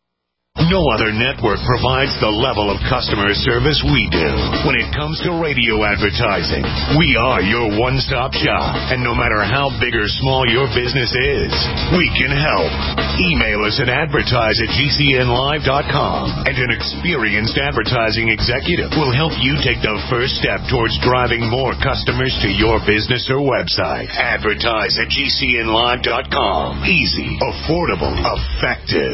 No other network provides the level of customer service we do. When it comes to radio advertising, we are your one-stop shop. And no matter how big or small your business is, we can help. Email us at advertise at g c n live dot com, and an experienced advertising executive will help you take the first step towards driving more customers to your business or website. Advertise at g c n live dot com. Easy, affordable, effective.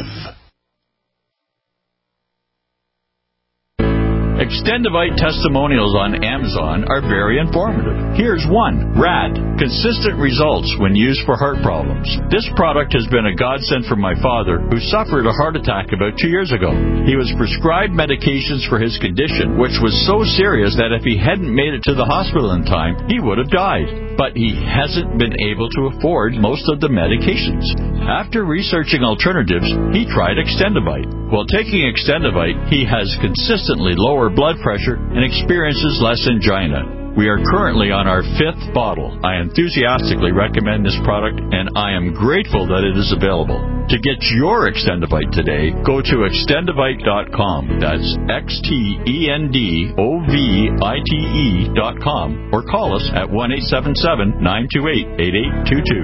Extendivite testimonials on Amazon are very informative. Here's one. Rad. Consistent results when used for heart problems. This product has been a godsend for my father, who suffered a heart attack about two years ago. He was prescribed medications for his condition, which was so serious that if he hadn't made it to the hospital in time, he would have died. But he hasn't been able to afford most of the medications. After researching alternatives, he tried Extendivite. While taking Extendivite, he has consistently lower blood pressure and experiences less angina. We are currently on our fifth bottle. I enthusiastically recommend this product, and I am grateful that it is available. To get your Extendivite today, go to extendivite dot com. That's X T E N D O V I T E dot com, or call us at one eight seven seven, nine two eight, eight eight two two.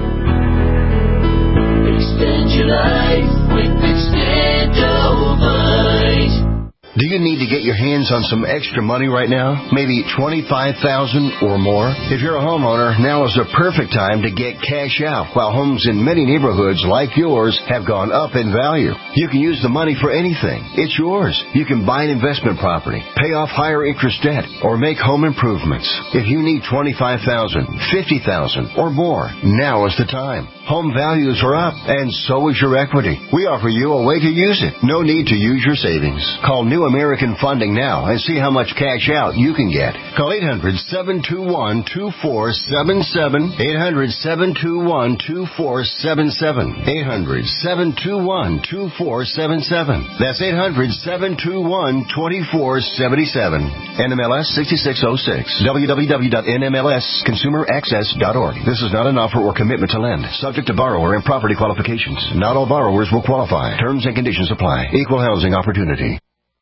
Extend your life with Extendivite. Do you need to get your hands on some extra money right now? Maybe twenty-five thousand dollars or more? If you're a homeowner, now is the perfect time to get cash out, while homes in many neighborhoods like yours have gone up in value. You can use the money for anything. It's yours. You can buy an investment property, pay off higher interest debt, or make home improvements. If you need twenty-five thousand dollars, fifty thousand dollars, or more, now is the time. Home values are up, and so is your equity. We offer you a way to use it. No need to use your savings. Call New American Funding now and see how much cash out you can get. Call eight hundred, seven two one, two four seven seven, eight hundred, seven two one, two four seven seven, eight hundred, seven two one, two four seven seven. That's eight hundred, seven two one, two four seven seven. N M L S sixty-six oh six. w w w dot n m l s consumer access dot org. This is not an offer or commitment to lend. Subject to borrower and property qualifications. Not all borrowers will qualify. Terms and conditions apply. Equal housing opportunity.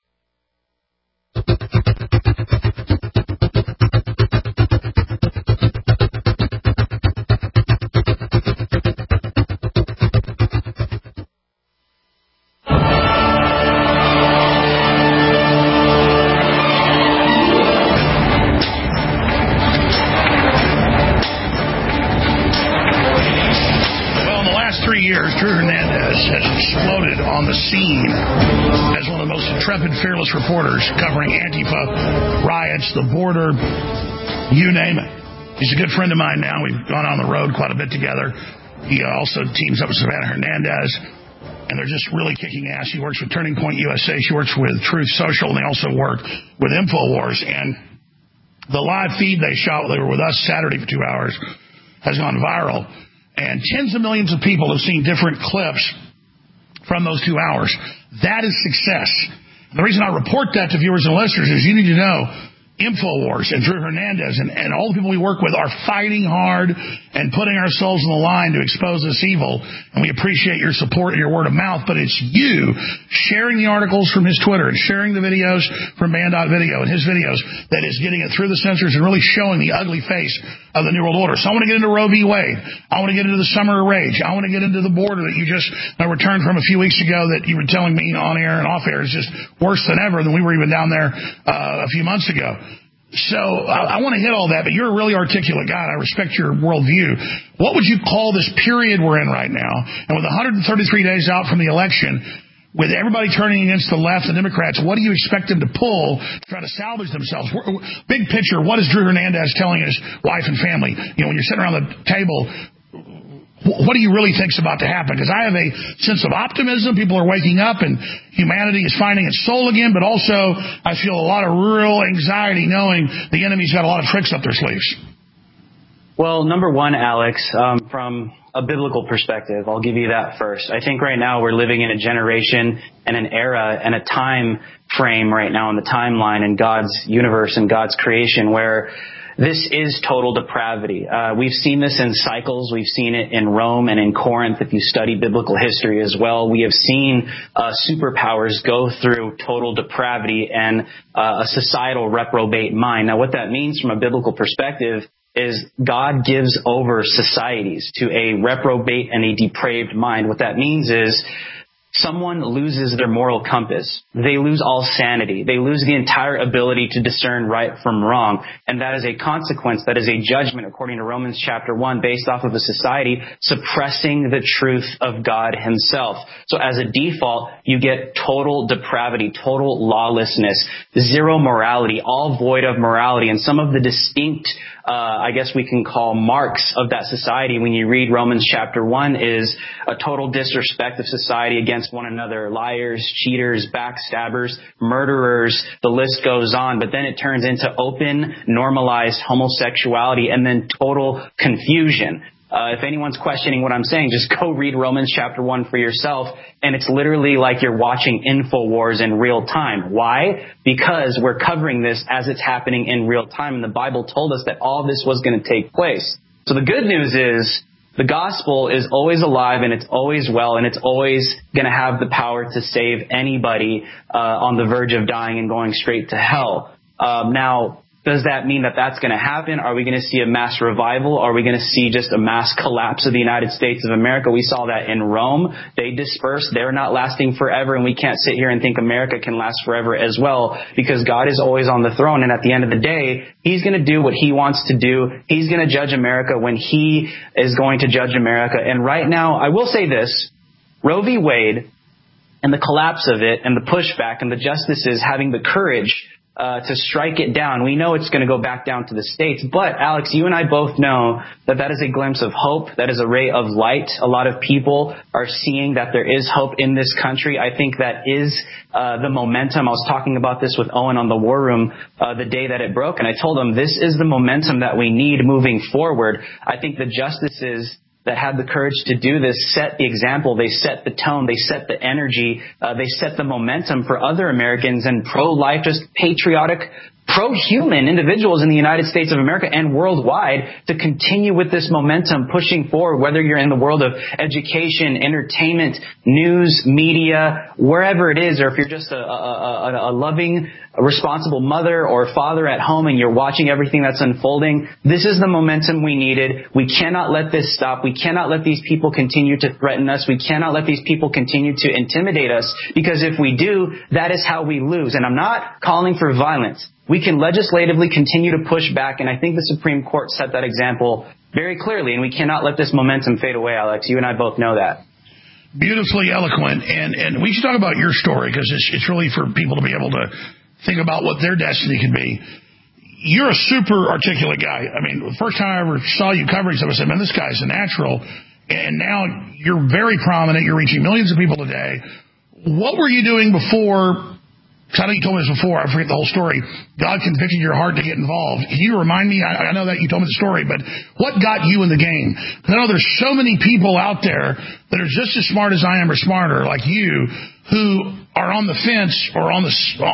Intrepid, fearless reporters covering Antifa, riots, the border, you name it. He's a good friend of mine now. We've gone on the road quite a bit together. He also teams up with Savannah Hernandez, and they're just really kicking ass. He works with Turning Point U S A. She works with Truth Social, and they also work with InfoWars. And the live feed they shot, they were with us Saturday for two hours, has gone viral. And tens of millions of people have seen different clips from those two hours. That is success. The reason I report that to viewers and listeners is you need to know InfoWars and Drew Hernandez and, and all the people we work with are fighting hard and putting ourselves on the line to expose this evil. And we appreciate your support and your word of mouth, but it's you sharing the articles from his Twitter and sharing the videos from Bandot Video and his videos that is getting it through the censors and really showing the ugly face of the New World Order. So I want to get into Roe v. Wade. I want to get into the Summer of Rage. I want to get into the border that you just uh, returned from a few weeks ago that you were telling me on air and off air is just worse than ever than we were even down there uh, a few months ago. So I, I want to hit all that, but you're a really articulate guy, and I respect your worldview. What would you call this period we're in right now? And with one hundred thirty-three days out from the election, with everybody turning against the left and Democrats, what do you expect them to pull to try to salvage themselves? Big picture, what is Drew Hernandez telling his wife and family? You know, when you're sitting around the table, what do you really think's about to happen? Because I have a sense of optimism. People are waking up and humanity is finding its soul again. But also, I feel a lot of real anxiety knowing the enemy's got a lot of tricks up their sleeves. Well, number one, Alex, um, from a biblical perspective, I'll give you that first. I think right now we're living in a generation and an era and a time frame right now in the timeline in God's universe and God's creation where this is total depravity. Uh, we've seen this in cycles. We've seen it in Rome and in Corinth. If you study biblical history as well, we have seen uh, superpowers go through total depravity and uh, a societal reprobate mind. Now, what that means from a biblical perspective is God gives over societies to a reprobate and a depraved mind. What that means is someone loses their moral compass. They lose all sanity. They lose the entire ability to discern right from wrong. And that is a consequence. That is a judgment, according to Romans chapter one, based off of a society suppressing the truth of God himself. So as a default, you get total depravity, total lawlessness, zero morality, all void of morality. And some of the distinct Uh, I guess we can call marks of that society when you read Romans chapter one is a total disrespect of society against one another, liars, cheaters, backstabbers, murderers, the list goes on. But then it turns into open, normalized homosexuality and then total confusion. Uh, if anyone's questioning what I'm saying, just go read Romans chapter one for yourself. And it's literally like you're watching InfoWars in real time. Why? Because we're covering this as it's happening in real time. And the Bible told us that all this was going to take place. So the good news is the gospel is always alive and it's always well and it's always going to have the power to save anybody uh, on the verge of dying and going straight to hell. Um, now, does that mean that that's going to happen? Are we going to see a mass revival? Are we going to see just a mass collapse of the United States of America? We saw that in Rome. They dispersed. They're not lasting forever. And we can't sit here and think America can last forever as well, because God is always on the throne. And at the end of the day, he's going to do what he wants to do. He's going to judge America when he is going to judge America. And right now, I will say this, Roe v. Wade and the collapse of it and the pushback and the justices having the courage Uh, to strike it down. We know it's going to go back down to the states. But, Alex, you and I both know that that is a glimpse of hope. That is a ray of light. A lot of people are seeing that there is hope in this country. I think that is uh, the momentum. I was talking about this with Owen on the War Room uh, the day that it broke, and I told him this is the momentum that we need moving forward. I think the justices that had the courage to do this set the example. They set the tone. They set the energy. Uh, they set the momentum for other Americans and pro-life, just patriotic, pro-human individuals in the United States of America and worldwide to continue with this momentum, pushing forward, whether you're in the world of education, entertainment, news, media, wherever it is, or if you're just a, a, a, a loving, a responsible mother or father at home and you're watching everything that's unfolding. This is the momentum we needed. We cannot let this stop. We cannot let these people continue to threaten us. We cannot let these people continue to intimidate us, because if we do, that is how we lose. And I'm not calling for violence. We can legislatively continue to push back, and I think the Supreme Court set that example very clearly, and we cannot let this momentum fade away, Alex. You and I both know that. Beautifully eloquent, and, and we should talk about your story, because it's, it's really for people to be able to think about what their destiny can be. You're a super articulate guy. I mean, the first time I ever saw you covering stuff, I said, man, this guy's a natural, and now you're very prominent. You're reaching millions of people today. What were you doing before? Because I know you told me this before. I forget the whole story. God convicted your heart to get involved. Can you remind me? I, I know that you told me the story, but what got you in the game? Because I know there's so many people out there that are just as smart as I am or smarter, like you, who are on the fence or on the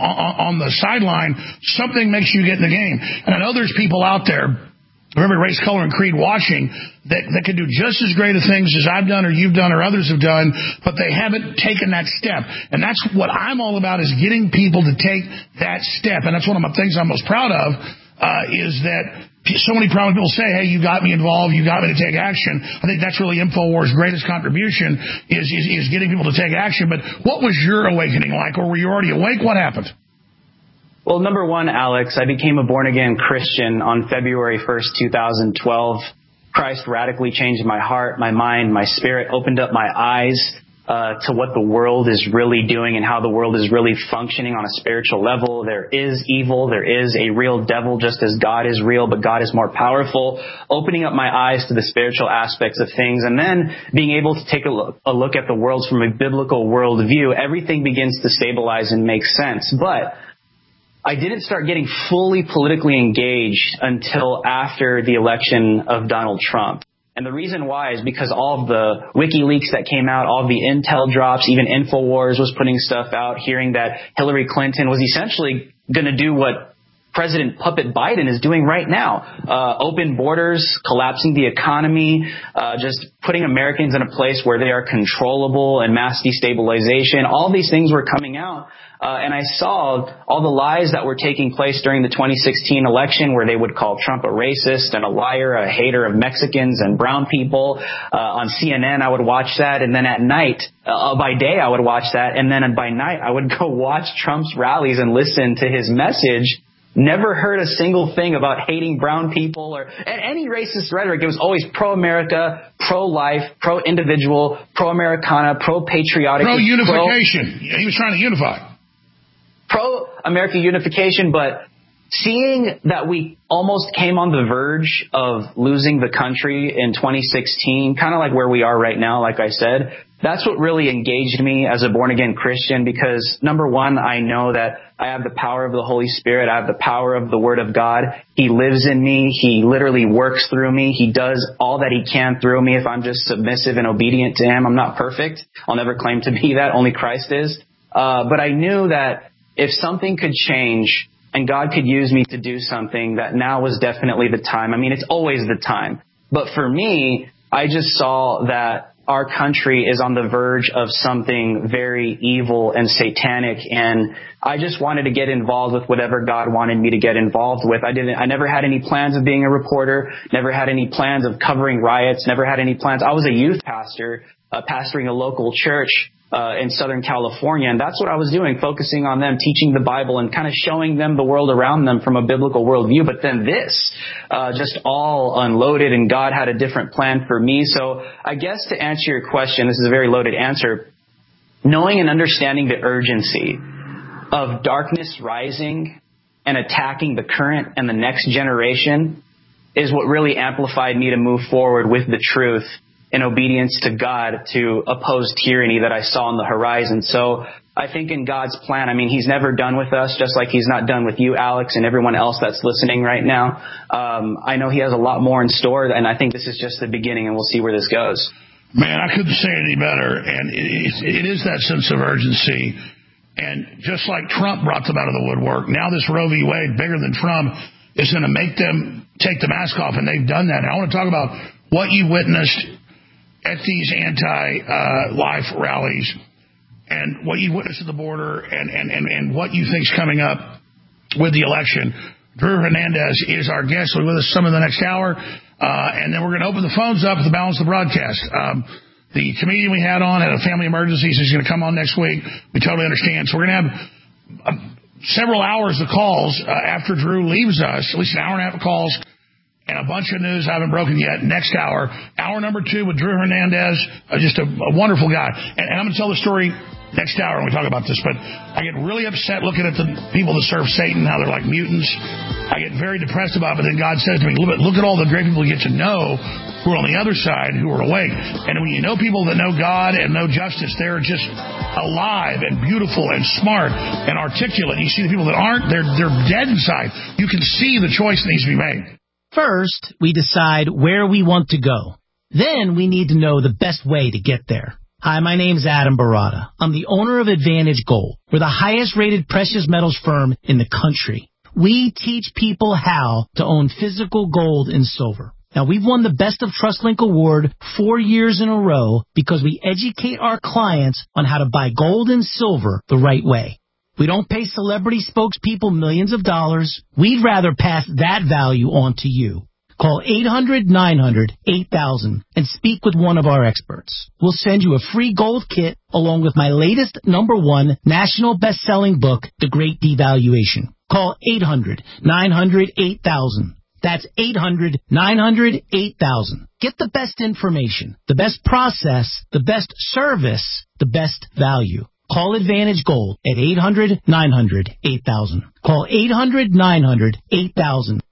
on the sideline. Something makes you get in the game. And I know there's people out there, remember race, color, and creed watching, that, that can do just as great of things as I've done or you've done or others have done, but they haven't taken that step. And that's what I'm all about, is getting people to take that step. And that's one of the things I'm most proud of, uh, is that so many prominent people say, hey, you got me involved, you got me to take action. I think that's really InfoWars' greatest contribution, is, is, is getting people to take action. But what was your awakening like? Or were you already awake? What happened? Well, number one, Alex, I became a born-again Christian on February first, two thousand twelve. Christ radically changed my heart, my mind, my spirit, opened up my eyes uh, to what the world is really doing and how the world is really functioning on a spiritual level. There is evil. There is a real devil, just as God is real, but God is more powerful. Opening up my eyes to the spiritual aspects of things, and then being able to take a look, a look at the world from a biblical worldview, everything begins to stabilize and make sense. But I didn't start getting fully politically engaged until after the election of Donald Trump. And the reason why is because all of the WikiLeaks that came out, all of the intel drops, even InfoWars was putting stuff out, hearing that Hillary Clinton was essentially going to do what President Puppet Biden is doing right now. Uh, open borders, collapsing the economy, uh, just putting Americans in a place where they are controllable and mass destabilization. All these things were coming out. Uh, and I saw all the lies that were taking place during the twenty sixteen election, where they would call Trump a racist and a liar, a hater of Mexicans and brown people. Uh, on C N N, I would watch that. And then at night, uh, by day, I would watch that. And then by night, I would go watch Trump's rallies and listen to his message. Never heard a single thing about hating brown people or any racist rhetoric. It was always pro-America, pro-life, pro-individual, pro-Americana, pro-patriotic. Pro-unification. Pro- he was trying to unify. Pro-American unification, but seeing that we almost came on the verge of losing the country in twenty sixteen, kind of like where we are right now, like I said, that's what really engaged me as a born-again Christian, because, number one, I know that I have the power of the Holy Spirit. I have the power of the Word of God. He lives in me. He literally works through me. He does all that He can through me if I'm just submissive and obedient to Him. I'm not perfect. I'll never claim to be that. Only Christ is. Uh, but I knew that if something could change and God could use me to do something, that now was definitely the time. I mean, it's always the time. But for me, I just saw that our country is on the verge of something very evil and satanic, and I just wanted to get involved with whatever God wanted me to get involved with. I didn't, I never had any plans of being a reporter, never had any plans of covering riots, never had any plans. I was a youth pastor, uh, pastoring a local church Uh, in Southern California. And that's what I was doing, focusing on them, teaching the Bible and kind of showing them the world around them from a biblical worldview. But then this, uh, just all unloaded, and God had a different plan for me. So I guess to answer your question, this is a very loaded answer. Knowing and understanding the urgency of darkness rising and attacking the current and the next generation is what really amplified me to move forward with the truth in obedience to God, to oppose tyranny that I saw on the horizon. So I think in God's plan, I mean, He's never done with us, just like He's not done with you, Alex, and everyone else that's listening right now. Um, I know He has a lot more in store, and I think this is just the beginning, and we'll see where this goes. Man, I couldn't say it any better, and it, it is that sense of urgency. And just like Trump brought them out of the woodwork, now this Roe v. Wade, bigger than Trump, is going to make them take the mask off, and they've done that. Now, I want to talk about what you witnessed at these anti-life uh, rallies, and what you witnessed at the border, and, and, and, and what you think's coming up with the election. Drew Hernandez is our guest. He'll be with us some of the next hour, uh, and then we're going to open the phones up at the balance of the broadcast. Um, the comedian we had on had a family emergency, so he's going to come on next week. We totally understand. So we're going to have uh, several hours of calls uh, after Drew leaves us, at least an hour and a half of calls, and a bunch of news I haven't broken yet. Next hour, hour number two with Drew Hernandez, uh, just a, a wonderful guy. And, and I'm going to tell the story next hour when we talk about this, but I get really upset looking at the people that serve Satan, how they're like mutants. I get very depressed about it, but then God says to me, look, look at all the great people you get to know who are on the other side, who are awake. And when you know people that know God and know justice, they're just alive and beautiful and smart and articulate. You see the people that aren't, they're, they're dead inside. You can see the choice that needs to be made. First, we decide where we want to go. Then we need to know the best way to get there. Hi, my name's Adam Barada. I'm the owner of Advantage Gold. We're the highest rated precious metals firm in the country. We teach people how to own physical gold and silver. Now, we've won the Best of TrustLink Award four years in a row because we educate our clients on how to buy gold and silver the right way. We don't pay celebrity spokespeople millions of dollars. We'd rather pass that value on to you. Call eight hundred nine hundred eight thousand and speak with one of our experts. We'll send you a free gold kit along with my latest number one national best-selling book, The Great Devaluation. Call eight hundred nine hundred eight thousand. That's eight hundred nine hundred eight thousand. Get the best information, the best process, the best service, the best value. Call Advantage Gold at eight hundred nine hundred eight thousand. Call eight hundred nine hundred eight thousand.